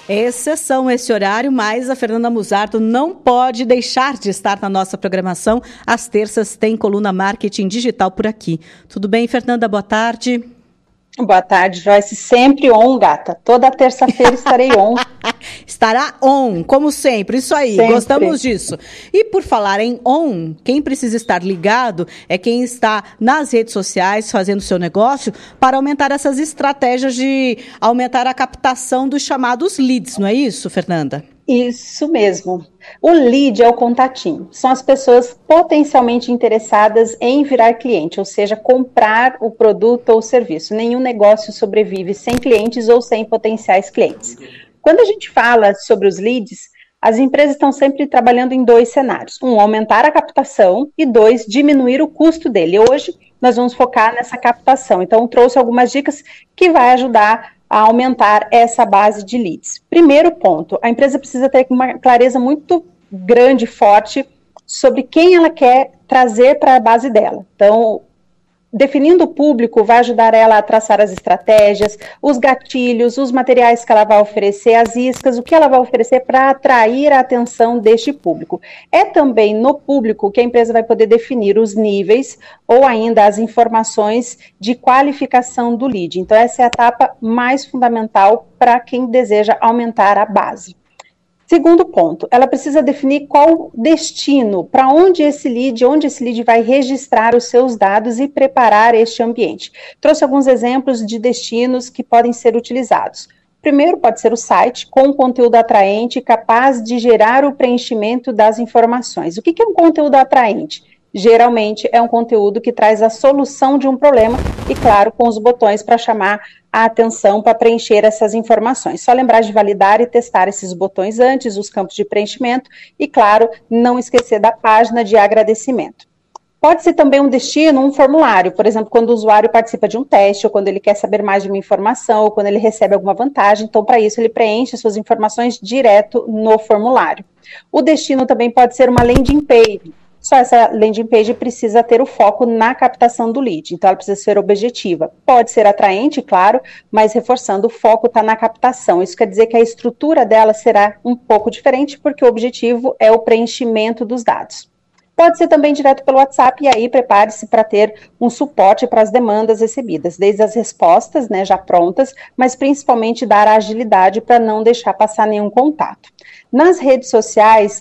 Exceção esse horário, mas a Fernanda Musardo não pode deixar de estar na nossa programação. Às terças tem coluna Marketing Digital por aqui. Tudo bem, Fernanda? Boa tarde. Boa tarde, Joyce. Sempre on, gata. Toda terça-feira estarei on. Estará on, como sempre. Isso aí, sempre. Gostamos disso. E por falar em on, quem precisa estar ligado é quem está nas redes sociais fazendo seu negócio para aumentar essas estratégias de aumentar a captação dos chamados leads, não é isso, Fernanda? Isso mesmo. O lead é o contatinho. São as pessoas potencialmente interessadas em virar cliente, ou seja, comprar o produto ou o serviço. Nenhum negócio sobrevive sem clientes ou sem potenciais clientes. Quando a gente fala sobre os leads, as empresas estão sempre trabalhando em dois cenários. Um, aumentar a captação e dois, diminuir o custo dele. Hoje, nós vamos focar nessa captação. Então, trouxe algumas dicas que vai ajudar a aumentar essa base de leads. Primeiro ponto, a empresa precisa ter uma clareza muito grande e forte sobre quem ela quer trazer para a base dela. Então, definindo o público vai ajudar ela a traçar as estratégias, os gatilhos, os materiais que ela vai oferecer, as iscas, o que ela vai oferecer para atrair a atenção deste público. É também no público que a empresa vai poder definir os níveis ou ainda as informações de qualificação do lead. Então, essa é a etapa mais fundamental para quem deseja aumentar a base. Segundo ponto, ela precisa definir qual destino, para onde esse lead vai registrar os seus dados e preparar este ambiente. Trouxe alguns exemplos de destinos que podem ser utilizados. Primeiro, pode ser o site com conteúdo atraente capaz de gerar o preenchimento das informações. O que é um conteúdo atraente? Geralmente é um conteúdo que traz a solução de um problema e, claro, com os botões para chamar a atenção para preencher essas informações. Só lembrar de validar e testar esses botões antes, os campos de preenchimento e, claro, não esquecer da página de agradecimento. Pode ser também um destino, um formulário, por exemplo, quando o usuário participa de um teste, ou quando ele quer saber mais de uma informação, ou quando ele recebe alguma vantagem. Então, para isso, ele preenche suas informações direto no formulário. O destino também pode ser uma landing page. Só essa landing page precisa ter o foco na captação do lead, então ela precisa ser objetiva. Pode ser atraente, claro, mas reforçando, o foco está na captação. Isso quer dizer que a estrutura dela será um pouco diferente, porque o objetivo é o preenchimento dos dados. Pode ser também direto pelo WhatsApp, e aí prepare-se para ter um suporte para as demandas recebidas, desde as respostas, né, já prontas, mas principalmente dar agilidade para não deixar passar nenhum contato. Nas redes sociais,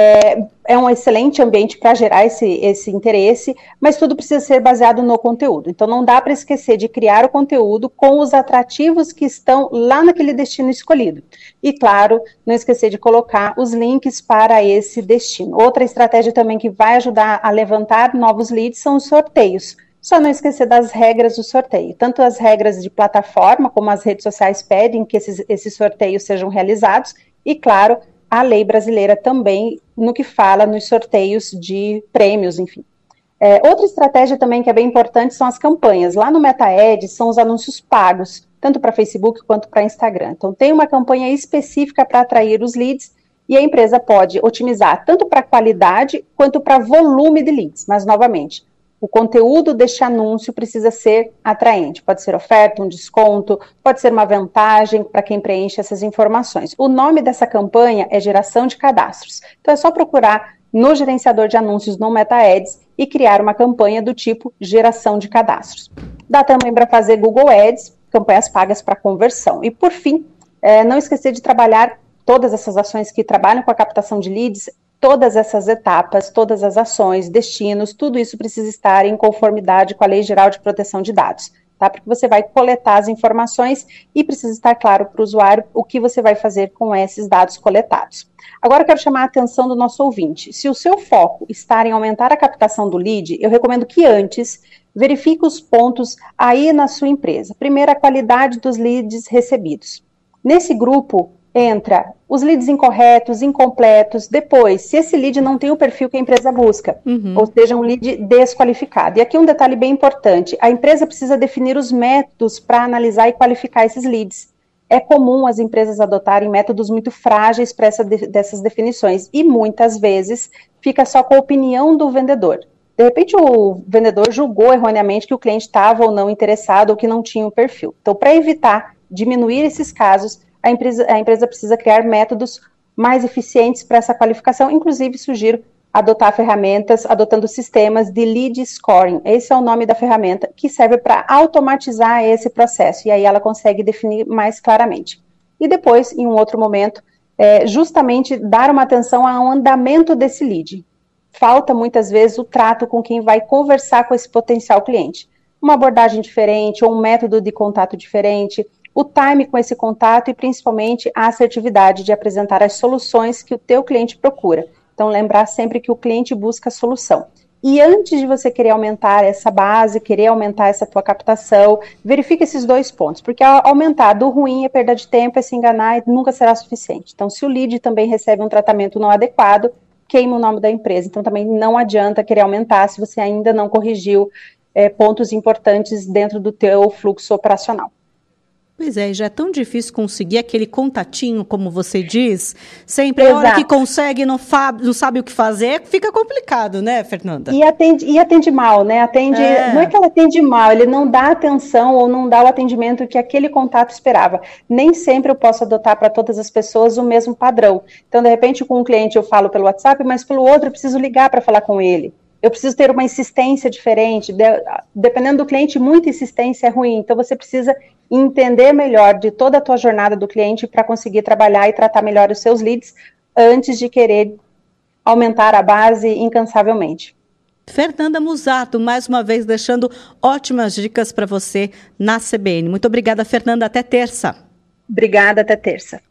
é um excelente ambiente para gerar esse interesse, mas tudo precisa ser baseado no conteúdo. Então, não dá para esquecer de criar o conteúdo com os atrativos que estão lá naquele destino escolhido. E, claro, não esquecer de colocar os links para esse destino. Outra estratégia também que vai ajudar a levantar novos leads são os sorteios. Só não esquecer das regras do sorteio. Tanto as regras de plataforma, como as redes sociais pedem que esses sorteios sejam realizados, e, claro, a lei brasileira também no que fala nos sorteios de prêmios, enfim. Outra estratégia também que é bem importante são as campanhas. Lá no MetaAds são os anúncios pagos, tanto para Facebook quanto para Instagram. Então, tem uma campanha específica para atrair os leads e a empresa pode otimizar tanto para qualidade quanto para volume de leads. Mas, novamente, o conteúdo deste anúncio precisa ser atraente. Pode ser oferta, um desconto, pode ser uma vantagem para quem preenche essas informações. O nome dessa campanha é geração de cadastros. Então é só procurar no gerenciador de anúncios no MetaAds e criar uma campanha do tipo geração de cadastros. Dá também para fazer Google Ads, campanhas pagas para conversão. E por fim, não esquecer de trabalhar todas essas ações que trabalham com a captação de leads. Todas essas etapas, todas as ações, destinos, tudo isso precisa estar em conformidade com a Lei Geral de Proteção de Dados, tá? Porque você vai coletar as informações e precisa estar claro para o usuário o que você vai fazer com esses dados coletados. Agora eu quero chamar a atenção do nosso ouvinte. Se o seu foco está em aumentar a captação do lead, eu recomendo que antes verifique os pontos aí na sua empresa. Primeiro, a qualidade dos leads recebidos. Nesse grupo, entra os leads incorretos, incompletos, depois, se esse lead não tem o perfil que a empresa busca, ou seja, um lead desqualificado. E aqui um detalhe bem importante, a empresa precisa definir os métodos para analisar e qualificar esses leads. É comum as empresas adotarem métodos muito frágeis para dessas definições, e muitas vezes fica só com a opinião do vendedor. De repente o vendedor julgou erroneamente que o cliente estava ou não interessado, ou que não tinha o perfil. Então, para evitar diminuir esses casos, a empresa precisa criar métodos mais eficientes para essa qualificação. Inclusive, sugiro adotar ferramentas, adotando sistemas de lead scoring. Esse é o nome da ferramenta, que serve para automatizar esse processo, e aí ela consegue definir mais claramente. E depois, em um outro momento, justamente dar uma atenção ao andamento desse lead. Falta, muitas vezes, o trato com quem vai conversar com esse potencial cliente. Uma abordagem diferente, ou um método de contato diferente, o time com esse contato e, principalmente, a assertividade de apresentar as soluções que o teu cliente procura. Então, lembrar sempre que o cliente busca a solução. E antes de você querer aumentar essa base, querer aumentar essa tua captação, verifique esses 2 pontos, porque aumentar do ruim é perda de tempo, é se enganar e nunca será suficiente. Então, se o lead também recebe um tratamento não adequado, queima o nome da empresa. Então, também não adianta querer aumentar se você ainda não corrigiu pontos importantes dentro do teu fluxo operacional. Pois é, já é tão difícil conseguir aquele contatinho, como você diz. Sempre a hora que consegue, não sabe o que fazer, fica complicado, né, Fernanda? E atende mal, né? Não é que ela atende mal, ele não dá atenção ou não dá o atendimento que aquele contato esperava. Nem sempre eu posso adotar para todas as pessoas o mesmo padrão. Então, de repente, com um cliente eu falo pelo WhatsApp, mas pelo outro eu preciso ligar para falar com ele. Eu preciso ter uma insistência diferente. Dependendo do cliente, muita insistência é ruim. Então, você precisa entender melhor de toda a tua jornada do cliente para conseguir trabalhar e tratar melhor os seus leads antes de querer aumentar a base incansavelmente. Fernanda Musato, mais uma vez deixando ótimas dicas para você na CBN. Muito obrigada, Fernanda. Até terça. Obrigada, até terça.